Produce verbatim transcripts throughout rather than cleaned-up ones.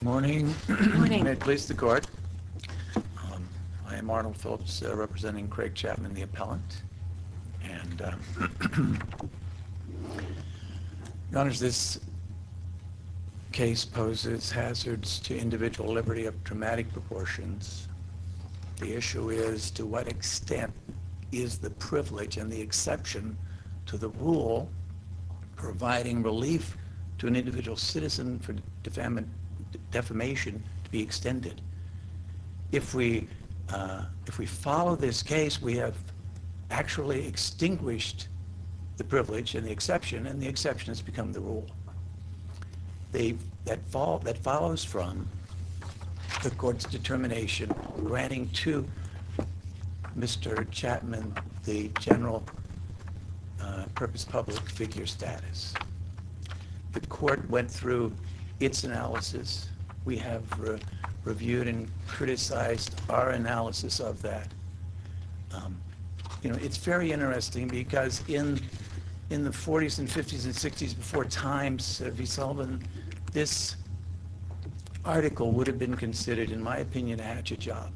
Morning. Morning. May it please the court. Um, I am Arnold Phillips, uh, representing Craig Chapman, the appellant. And, um, Your Honors, this case poses hazards to individual liberty of dramatic proportions. The issue is, to what extent is the privilege and the exception to the rule providing relief to an individual citizen for defam- defamation to be extended? If we, uh, if we follow this case, we have actually extinguished the privilege and the exception, and the exception has become the rule. They, that, fall, that follows from the court's determination granting to Mister Chapman the general uh, purpose public figure status. The court went through its analysis. We have re- reviewed and criticized our analysis of that. Um, you know, it's very interesting because in in the forties and fifties and sixties, before Times uh, v. Sullivan, this article would have been considered, in my opinion, a hatchet job.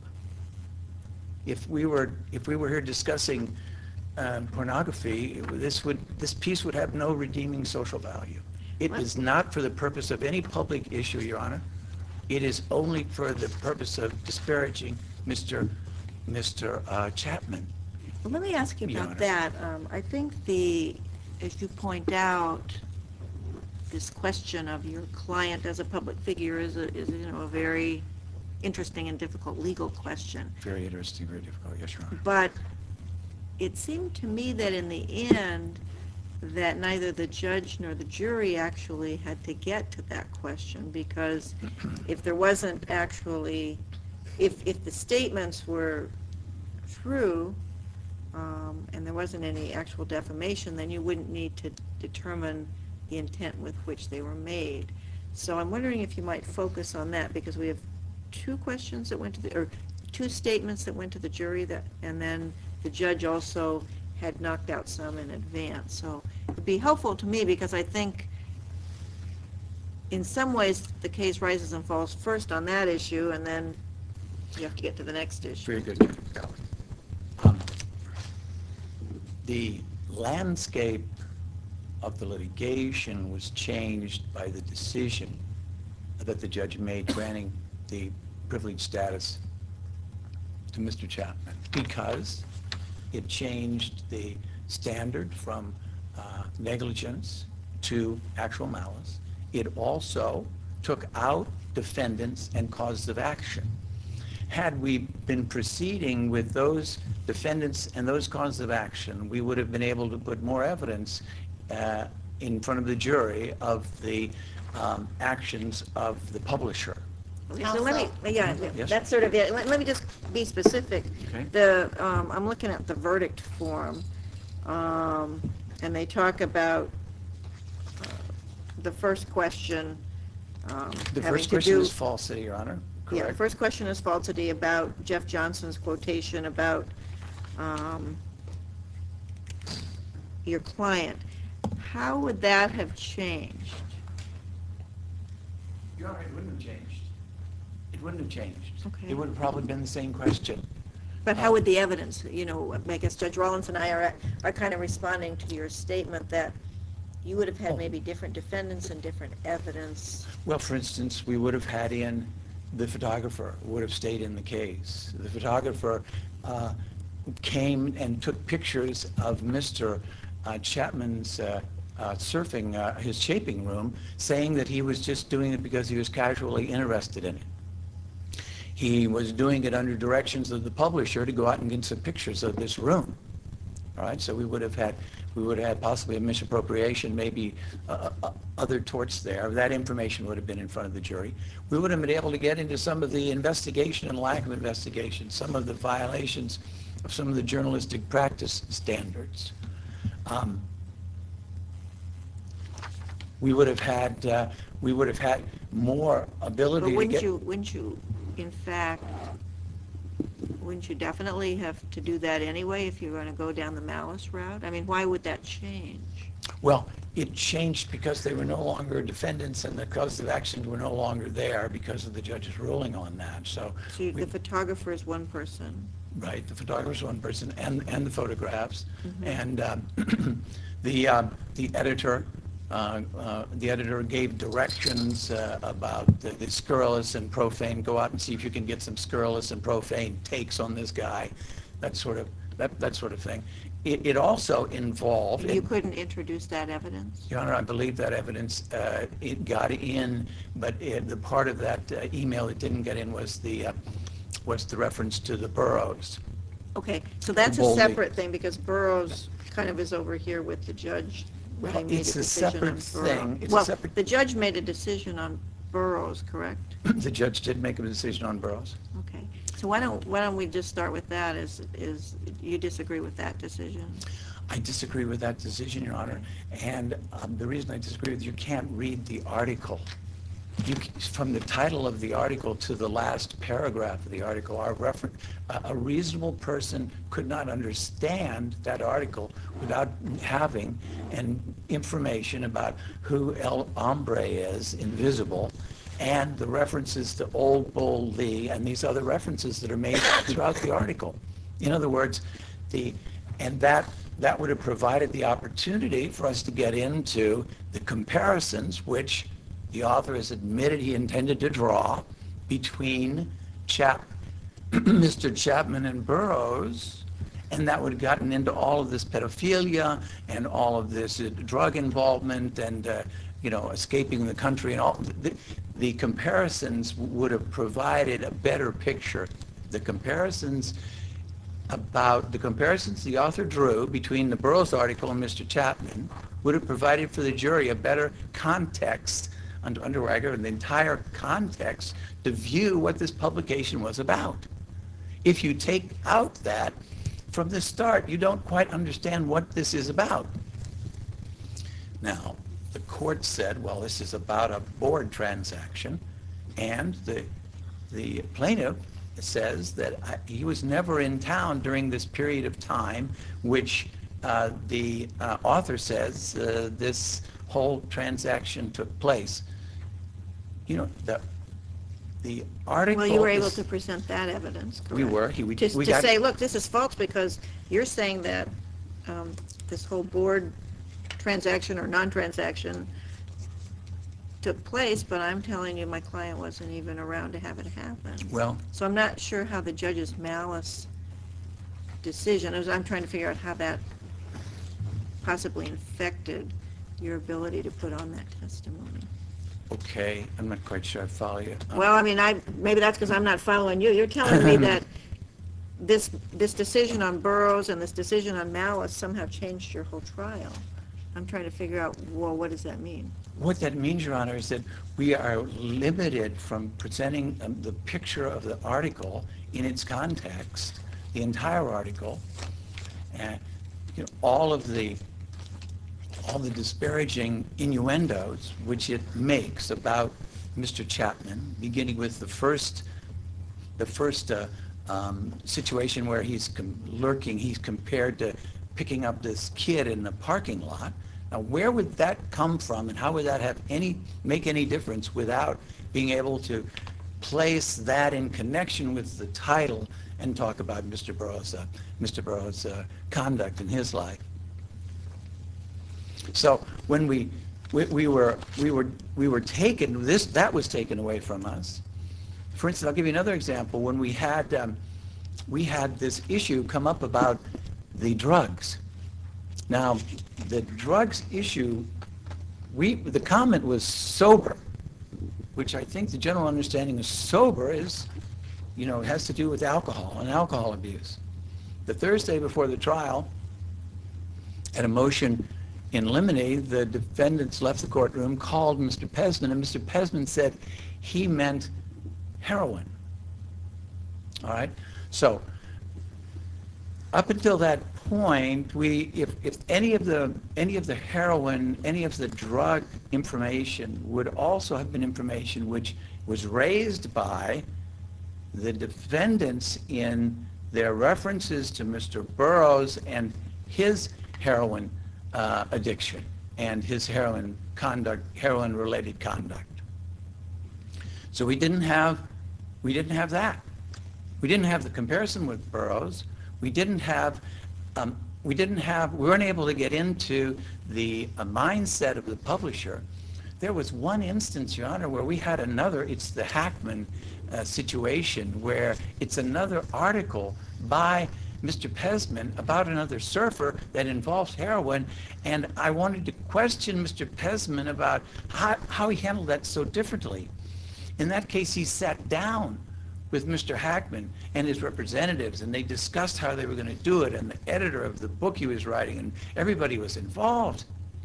If we were if we were here discussing um, pornography, this would this piece would have no redeeming social value. It is not for the purpose of any public issue, Your Honor. It is only for the purpose of disparaging Mister Mister Uh, Chapman. Well, let me ask you Your about Honor. that. Um, I think the, as you point out, this question of your client as a public figure is, a, is you know, a very interesting and difficult legal question. Very interesting, very difficult. Yes, Your Honor. But it seemed to me that in the end, that neither the judge nor the jury actually had to get to that question, because if there wasn't actually, if, if the statements were true, um, and there wasn't any actual defamation, then you wouldn't need to determine the intent with which they were made. So I'm wondering if you might focus on that, because we have two questions that went to the, or two statements that went to the jury, that, and then the judge also had knocked out some in advance. So it would be helpful to me, because I think in some ways the case rises and falls first on that issue, and then you have to get to the next issue. Very good. Um, the landscape of the litigation was changed by the decision that the judge made granting the privileged status to Mister Chapman, because it changed the standard from uh, negligence to actual malice. It also took out defendants and causes of action. Had we been proceeding with those defendants and those causes of action, we would have been able to put more evidence uh, in front of the jury of the um, actions of the publisher. Okay, so let me, yeah, Yes. that's sort of it. Let, let me just be specific. Okay. The, um, I'm looking at the verdict form, um, and they talk about uh, the first question um, The having first to question do- is falsity, Your Honor. Yeah, the Correct. first question is falsity about Jeff Johnson's quotation about um, your client. How would that have changed? Your Honor, it wouldn't have changed. It wouldn't have changed. Okay. It would have probably been the same question. But how Um, would the evidence, you know, I guess Judge Rollins and I are, are kind of responding to your statement that you would have had Oh. maybe different defendants and different evidence. Well, for instance, we would have had in the photographer would have stayed in the case. The photographer uh, came and took pictures of Mister Uh, Chapman's uh, uh, surfing, uh, his shaping room, saying that he was just doing it because he was casually interested in it. He was doing it under directions of the publisher to go out and get some pictures of this room. All right, so we would have had, we would have had possibly a misappropriation, maybe uh, uh, other torts there. That information would have been in front of the jury. We would have been able to get into some of the investigation and lack of investigation, some of the violations of some of the journalistic practice standards. Um, we would have had, uh, we would have had more ability But to wouldn't get. you, wouldn't you, in fact, wouldn't you definitely have to do that anyway if you're going to go down the malice route? I mean, why would that change? Well, it changed because they were no longer defendants and the causes of action were no longer there because of the judge's ruling on that. So, So you- we- the photographer is one person. right, the photographer's one person and, and the photographs. Mhm. And um, the, uh, the editor, uh, uh, the editor gave directions uh, about the, the scurrilous and profane. Go out and see if you can get some scurrilous and profane takes on this guy, that sort of, that, that sort of thing. It, it also involved. You it- couldn't introduce that evidence? Your Honor, I believe that evidence, uh, it got in, but it- the part of that uh, email that didn't get in was the, uh, was the reference to the boroughs. Okay, so that's a Boldy. separate thing, because Burroughs kind of is over here with the judge when they Well, made a it's a decision on separate Burroughs. thing. It's a Well, separate- the judge made a decision on Burroughs, correct? The judge did make a decision on boroughs. Okay, so why don't, why don't we just start with that, is, is, you disagree with that decision? I disagree with that decision, Your Honor, and um, the reason I disagree with you, you can't read the article. You, c- from the title of the article to the last paragraph of the article, our reference, a a reasonable person could not understand that article without having an information about who El Hombre is, Invisible, and the references to Old Bull Lee and these other references that are made throughout the article. In other words, the, and that, that would have provided the opportunity for us to get into the comparisons, which the author has admitted he intended to draw between Chap, Mister Chapman and Burroughs, and that would have gotten into all of this pedophilia and all of this uh, drug involvement and, uh, you know, escaping the country and all. The, the comparisons would have provided a better picture. The comparisons about the comparisons the author drew between the Burroughs article and Mister Chapman would have provided for the jury a better context under Underwager and the entire context to view what this publication was about. If you take out that from the start, you don't quite understand what this is about. Now, the court said, well, this is about a board transaction, and the the plaintiff says that I, he was never in town during this period of time, which uh, the uh, author says uh, this whole transaction took place. You know, the the article. Well, you were able is- to present that evidence, correct? We were. He, we, To, we to got, say, look, this is false because you're saying that um, this whole board transaction or non-transaction took place, but I'm telling you my client wasn't even around to have it happen. well, So I'm not sure how the judge's malice decision, as I'm trying to figure out how that possibly infected your ability to put on that testimony. okay, I'm not quite sure I follow you. Um, Well, I mean, I, maybe that's because I'm not following you. You're telling me that this, this decision on Burroughs and this decision on Malice somehow changed your whole trial. I'm trying to figure out, well, what does that mean? What that means, Your Honor, is that we are limited from presenting um, the picture of the article in its context, the entire article, and you know, all of the all the disparaging innuendos which it makes about Mister Chapman, beginning with the first the first uh, um, situation where he's com- lurking, he's compared to picking up this kid in the parking lot. Now, where would that come from, and how would that have any make any difference without being able to place that in connection with the title and talk about Mister Burroughs, uh, Mister Burroughs' uh, conduct in his life? So when we, we we were we were we were taken, this that was taken away from us. For instance, I'll give you another example. When we had um, we had this issue come up about the drugs. Now, the drugs issue, we the comment was sober, which I think the general understanding of sober is, you know, it has to do with alcohol and alcohol abuse. The Thursday before the trial, at a motion in limine, the defendants left the courtroom, called Mister Pesman, and Mister Pesman said he meant heroin. All right? So, up until that point, we, if, if any of the any of the heroin, any of the drug information would also have been information which was raised by the defendants in their references to Mister Burroughs and his heroin uh, addiction. and his heroin conduct, heroin-related conduct. So we didn't have, we didn't have that. We didn't have the comparison with Burroughs. We didn't have, um, we didn't have, we weren't able to get into the uh, mindset of the publisher. There was one instance, Your Honor, where we had another, it's the Hackman uh, situation, where it's another article by Mister Pesman about another surfer that involves heroin, and I wanted to question Mister Pesman about how, how he handled that so differently. In that case, he sat down with Mister Hackman and his representatives, and they discussed how they were going to do it, and the editor of the book he was writing, and everybody was involved.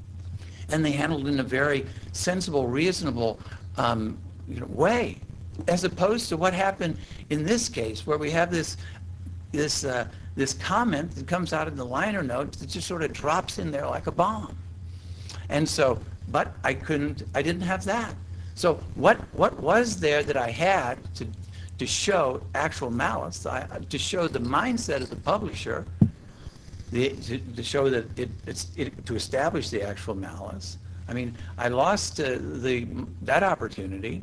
And they handled it in a very sensible, reasonable um, you know, way, as opposed to what happened in this case, where we have this this uh, this comment that comes out in the liner notes that just sort of drops in there like a bomb. And so, but I couldn't, I didn't have that. So what what was there that I had to to show actual malice, I, to show the mindset of the publisher, the, to, to show that it, it's it, to establish the actual malice. I mean, I lost uh, the that opportunity.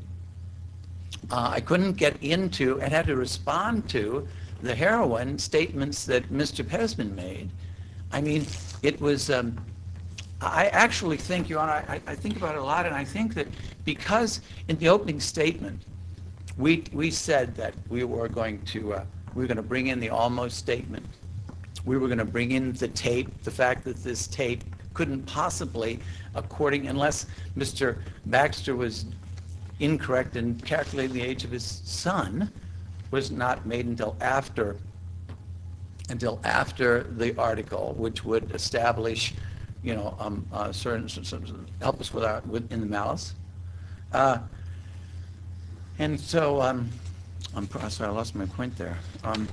Uh, I couldn't get into and had to respond to the heroin statements that Mister Pesman made. I mean, it was. Um, I actually think, Your Honor, I, I think about it a lot, and I think that because in the opening statement, we we said that we were going to uh, we were going to bring in the almost statement. We were going to bring in the tape, the fact that this tape couldn't possibly, according, unless Mister Baxter was incorrect in calculating the age of his son, was not made until after, until after the article, which would establish, you know, um, uh, certain, certain, help us with our, with, in the malice. Uh, and so, um, I'm sorry, I lost my point there. Um,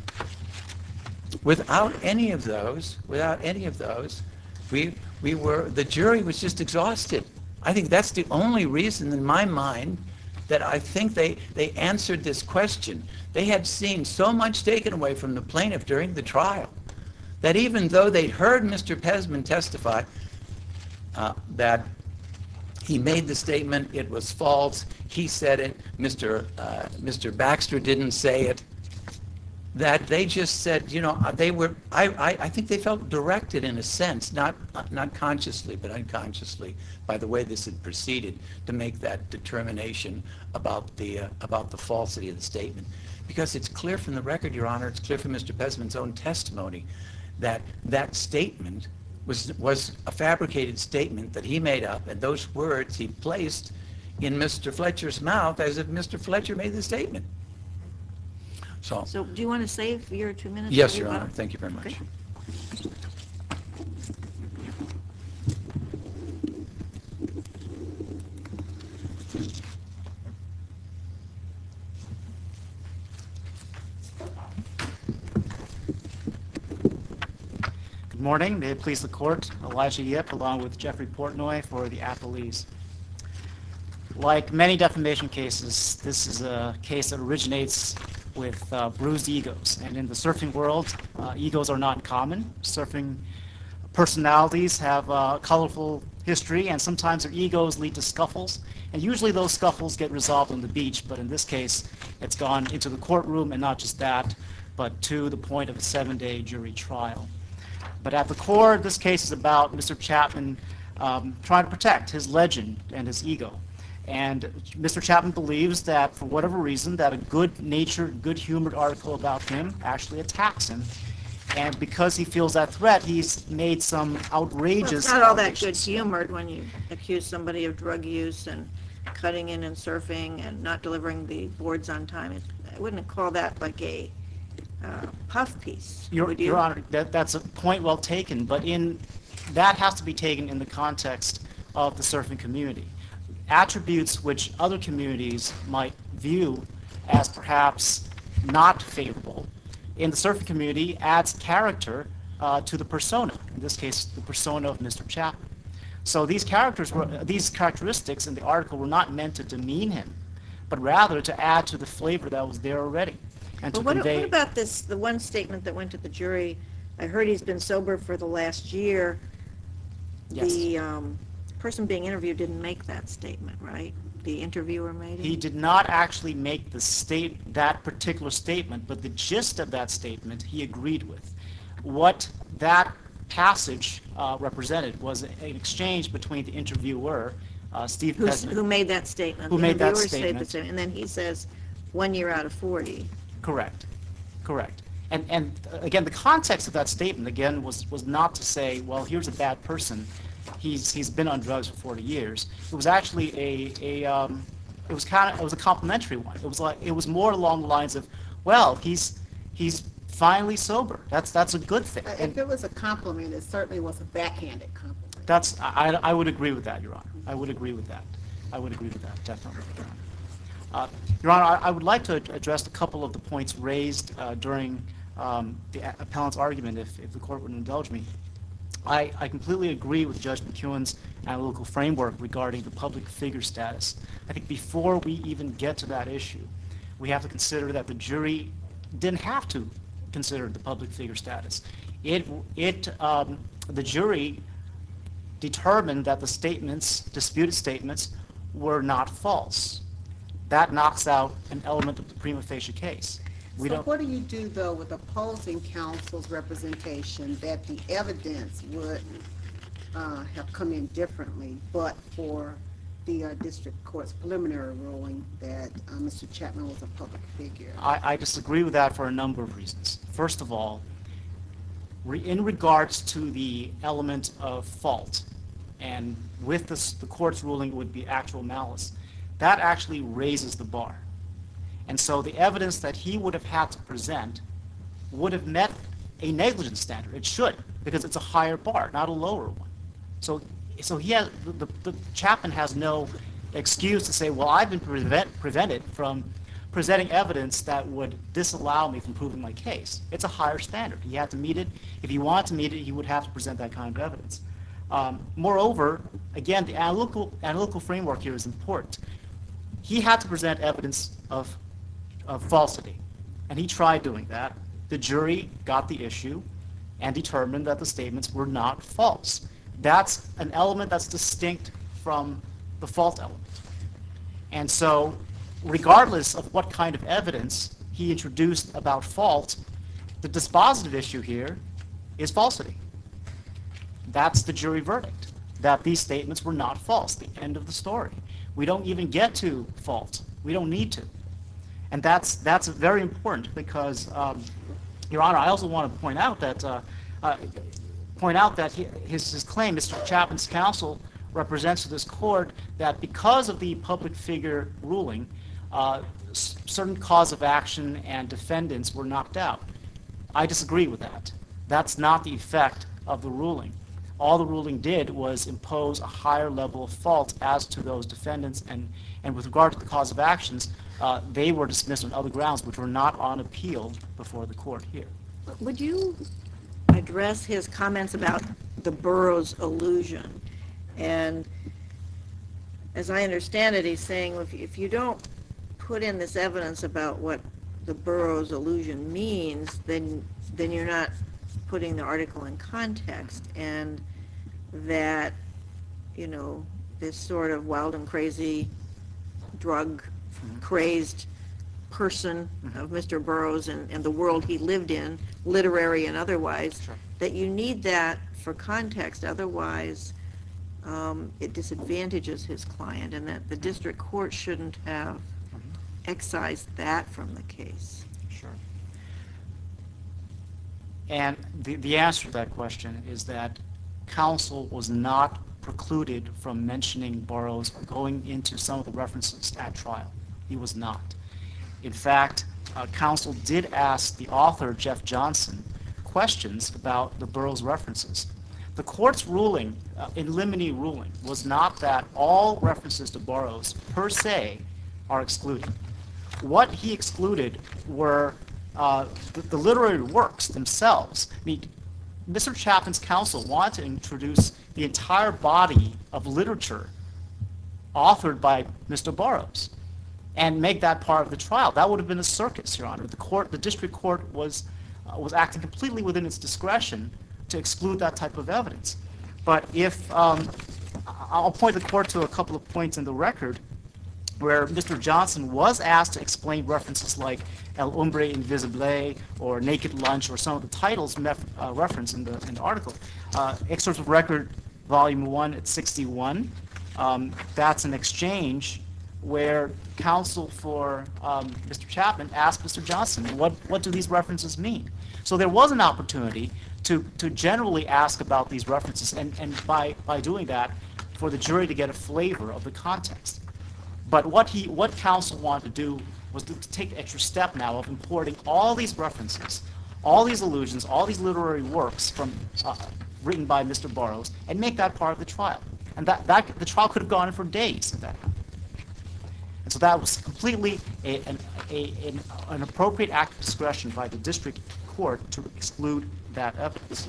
without any of those, without any of those, we, we were, the jury was just exhausted. I think that's the only reason in my mind that I think they, they answered this question. They had seen so much taken away from the plaintiff during the trial that even though they'd heard Mister Pesman testify uh, that he made the statement, it was false, he said it, Mister Uh, Mister Baxter didn't say it, that they just said, you know, they were, I, I, I think they felt directed in a sense, not, not consciously, but unconsciously, by the way this had proceeded, to make that determination about the, uh, about the falsity of the statement. Because it's clear from the record, Your Honor, it's clear from Mister Pesman's own testimony that that statement was, was a fabricated statement that he made up, and those words he placed in Mister Fletcher's mouth as if Mister Fletcher made the statement. So, So do you want to save your two minutes? yes, Your Honor. Thank you very much. Okay. Good morning. May it please the court. Elijah Yip along with Jeffrey Portnoy for the appellees. Like many defamation cases, this is a case that originates with uh, bruised egos. And in the surfing world, uh, egos are not common. Surfing personalities have a colorful history, and sometimes their egos lead to scuffles. And usually those scuffles get resolved on the beach, but in this case, it's gone into the courtroom, and not just that, but to the point of a seven-day jury trial. But at the core, this case is about Mister Chapman um, trying to protect his legend and his ego. And Mister Chapman believes that, for whatever reason, that a good-natured, good-humored article about him actually attacks him. And because he feels that threat, he's made some outrageous... Well, it's not all that good-humored when you accuse somebody of drug use and cutting in and surfing and not delivering the boards on time. It, I wouldn't call that like a uh, puff piece, Your, would you? Your Honor, that, that's a point well taken, but in that has to be taken in the context of the surfing community. Attributes which other communities might view as perhaps not favorable, in the surfing community adds character uh, to the persona, in this case the persona of Mister Chapman. So these characters were, these characteristics in the article were not meant to demean him, but rather to add to the flavor that was there already. And But to what, convey, what about this, the one statement that went to the jury? I heard he's been sober for the last year. Yes. The um, person being interviewed didn't make that statement, right? The interviewer made it? He did not actually make the state, that particular statement, but the gist of that statement he agreed with. What that passage uh, represented was an exchange between the interviewer, uh, Steve Who's, Pesman. who made that statement? Who The made that interviewer said statement. the statement, and then he says, one year out of forty. Correct, correct. And, and uh, again, the context of that statement, again, was, was not to say, well, here's a bad person. He's, he's been on drugs for forty years. It was actually a, a um, it was kind of, it was a complimentary one. It was like, it was more along the lines of, well, he's, he's finally sober. That's, that's a good thing. Uh, If And it was a compliment, it certainly was a backhanded compliment. that's, I, I would agree with that, Your Honor. I would agree with that. I would agree with that, definitely, Your Honor. Uh, Your Honor, I, I would like to ad- address a couple of the points raised uh, during um, the a- appellant's argument, if, if the court would indulge me. I, I completely agree with Judge McEwen's analytical framework regarding the public figure status. I think before we even get to that issue, we have to consider that the jury didn't have to consider the public figure status. It, it, um, the jury determined that the statements, disputed statements, were not false. That knocks out an element of the prima facie case. We So don't. what do you do, though, with opposing counsel's representation that the evidence would uh, have come in differently, but for the uh, district court's preliminary ruling that uh, Mister Chapman was a public figure? I, I disagree with that for a number of reasons. First of all, re, in regards to the element of fault, and with this, the court's ruling it would be actual malice, that actually raises the bar. And so the evidence that he would have had to present would have met a negligence standard. It should, because it's a higher bar, not a lower one. So, so he has, the, the, the Chapman has no excuse to say, well, I've been prevent, prevented from presenting evidence that would disallow me from proving my case. It's a higher standard. He had to meet it. If he wanted to meet it, he would have to present that kind of evidence. Um, moreover, again, the analytical, analytical framework here is important. He had to present evidence of, of falsity, and he tried doing that. The jury got the issue and determined that the statements were not false. That's an element that's distinct from the fault element. And so, regardless of what kind of evidence he introduced about fault, the dispositive issue here is falsity. That's the jury verdict, that these statements were not false, the end of the story. We don't even get to fault. We don't need to. And that's, that's very important because, um, Your Honor, I also want to point out that, uh, uh, point out that he, his, his claim, Mister Chapman's counsel represents to this court that because of the public figure ruling, uh, s- certain cause of action and defendants were knocked out. I disagree with that. That's not the effect of the ruling. All the ruling did was impose a higher level of fault as to those defendants, and, and with regard to the cause of actions, uh, they were dismissed on other grounds which were not on appeal before the court here. Would you address his comments about the Burroughs illusion? And as I understand it, he's saying if, if you don't put in this evidence about what the Burroughs illusion means, then then you're not putting the article in context, and that, you know, this sort of wild and crazy, drug-crazed person of Mister Burroughs and, and the world he lived in, literary and otherwise, Sure. that you need that for context, otherwise um, it disadvantages his client, and that the district court shouldn't have excised that from the case. Sure. And the, the answer to that question is that counsel was not precluded from mentioning Burroughs or going into some of the references at trial. He was not. In fact, uh, counsel did ask the author, Jeff Johnson, questions about the Burroughs references. The court's ruling, uh, in limine ruling, was not that all references to Burroughs per se are excluded. What he excluded were uh, the, the literary works themselves. I mean, Mister Chapman's counsel wanted to introduce the entire body of literature authored by Mister Burroughs and make that part of the trial. That would have been a circus, Your Honor. The court, the district court was uh, was acting completely within its discretion to exclude that type of evidence. But if um, I'll point the court to a couple of points in the record where Mister Johnson was asked to explain references like El Hombre Invisible or Naked Lunch or some of the titles mef- uh, referenced in the, in the article. Uh, excerpts of record, volume one at sixty-one. Um, that's an exchange where counsel for um, Mister Chapman asked Mister Johnson, what, what do these references mean? So there was an opportunity to, to generally ask about these references, and, and by, by doing that, for the jury to get a flavor of the context. But what he, what counsel wanted to do was to, to take the extra step now of importing all these references, all these allusions, all these literary works from uh, written by Mister Burroughs, and make that part of the trial. And that, that the trial could have gone on for days if that happened. And so that was completely a, an, a, an, an appropriate act of discretion by the district court to exclude that evidence.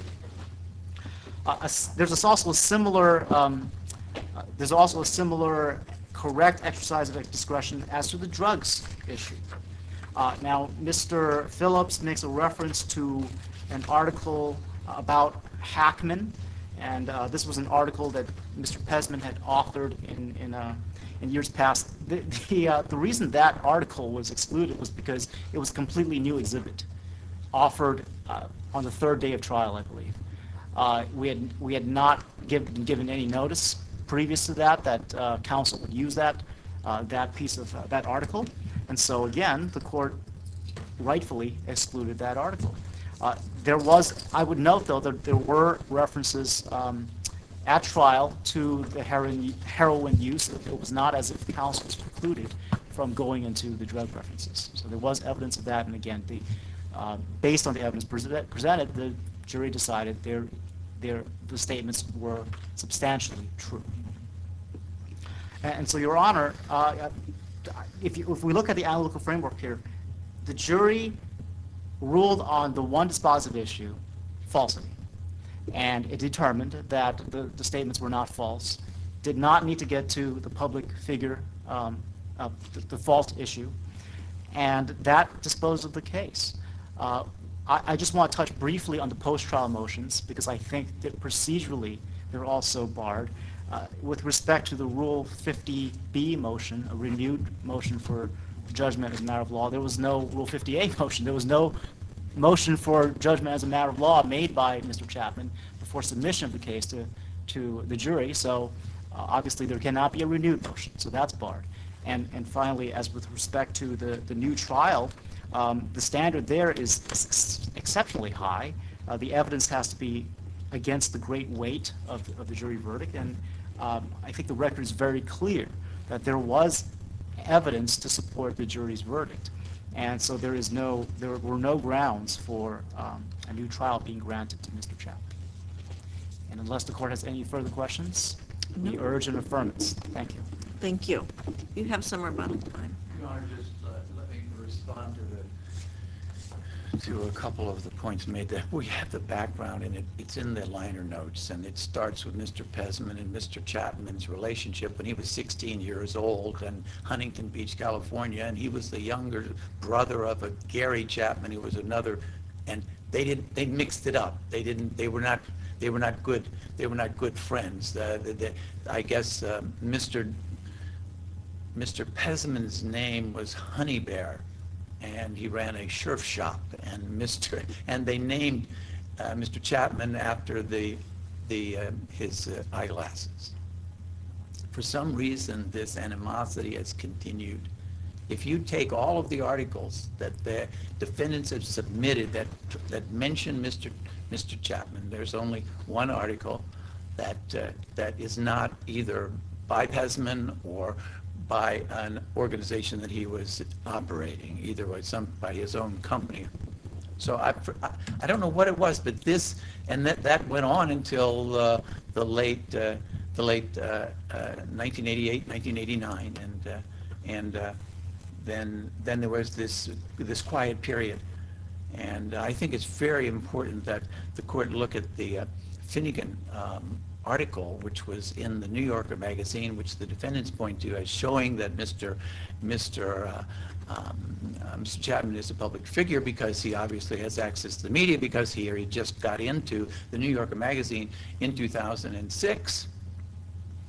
Uh, a, there's also a similar, um, uh, there's also a similar correct exercise of discretion as to the drugs issue. Uh, now, Mister Phillips makes a reference to an article about Hackman, and uh, this was an article that Mister Pesman had authored in in, uh, in years past. The the, uh, the reason that article was excluded was because it was a completely new exhibit, offered uh, on the third day of trial, I believe. Uh, we had we had not give, been given any notice previous to that that uh, counsel would use that uh, that piece of uh, that article, and so again the court rightfully excluded that article. Uh, there was, I would note though, that there were references um, at trial to the heroin heroin use. It was not as if the counsel was precluded from going into the drug references. So there was evidence of that, and again, the uh, based on the evidence presented, presented, the jury decided their their the statements were substantially true. And, and so, Your Honor, uh, if you, if we look at the analytical framework here, the jury ruled on the one dispositive issue, falsity, and it determined that the, the statements were not false, did not need to get to the public figure, um, uh, the, the fault issue, and that disposed of the case. Uh, I, I just want to touch briefly on the post-trial motions because I think that procedurally they're also barred. Uh, with respect to the Rule fifty B motion, a renewed motion for judgment as a matter of law, there was no Rule fifty A motion. There was no motion for judgment as a matter of law made by Mister Chapman before submission of the case to, to the jury. So uh, obviously there cannot be a renewed motion. So that's barred. And, and finally, as with respect to the, the new trial, um, the standard there is ex- exceptionally high. Uh, the evidence has to be against the great weight of, of the jury verdict. And um, I think the record is very clear that there was evidence to support the jury's verdict. And so there is no, there were no grounds for um, a new trial being granted to Mister Chapman. And unless the court has any further questions, we No. urge an affirmance. Thank you. Thank you. You have some rebuttal time. Your Honor, just uh, let me respond to the to a couple of the points made. That we have the background, and it, it's in the liner notes, and it starts with Mister Pesman and Mister Chapman's relationship when he was sixteen years old in Huntington Beach, California, and he was the younger brother of a Gary Chapman, who was another, and they didn't, they mixed it up. They didn't, they were not, they were not good, they were not good friends. Uh, the, the, I guess uh, Mister Mister Pesman's name was Honey Bear, and he ran a surf shop, and Mister and they named uh, Mister Chapman after the the uh, his uh, eyeglasses. For some reason, this animosity has continued. If you take all of the articles that the defendants have submitted that that mention Mister Mister Chapman, there's only one article that uh, that is not either by Pesman or by an organization that he was operating, either by some by his own company. So I, I don't know what it was, but this and that that went on until uh, the late uh, the late uh, uh, nineteen eighty-eight, nineteen eighty-nine, and uh, and uh, then then there was this this quiet period, and I think it's very important that the court look at the uh, Finnegan um, article, which was in the New Yorker magazine, which the defendants point to as showing that Mister Mister Uh, um, uh, Mister Chapman is a public figure because he obviously has access to the media, because he, he just got into the New Yorker magazine in two thousand six.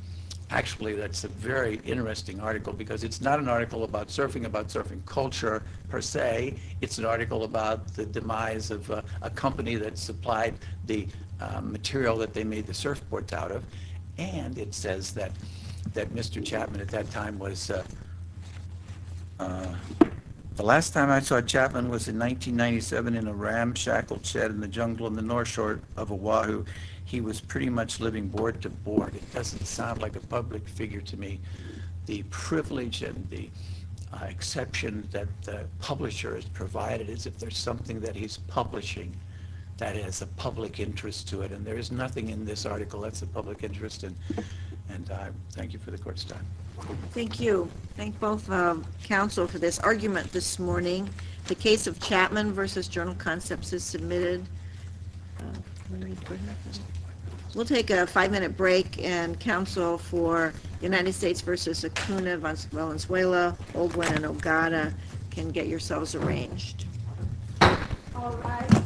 Actually, that's a very interesting article because it's not an article about surfing, about surfing culture per se. It's an article about the demise of uh, a company that supplied the uh, material that they made the surfboards out of. And it says that, that Mister Chapman at that time was, uh, uh, the last time I saw Chapman was in nineteen ninety-seven in a ramshackle shed in the jungle in the North Shore of Oahu. He was pretty much living board to board. It doesn't sound like a public figure to me. The privilege and the uh, exception that the publisher has provided is if there's something that he's publishing that has a public interest to it, and there is nothing in this article that's a public interest, and, and I thank you for the court's time. Thank you. Thank both um, counsel for this argument this morning. The case of Chapman versus Journal Concepts is submitted. Uh, We'll take a five-minute break, and counsel for United States versus Acuna, Valenzuela, Olguin, and Ogata can get yourselves arranged. All right.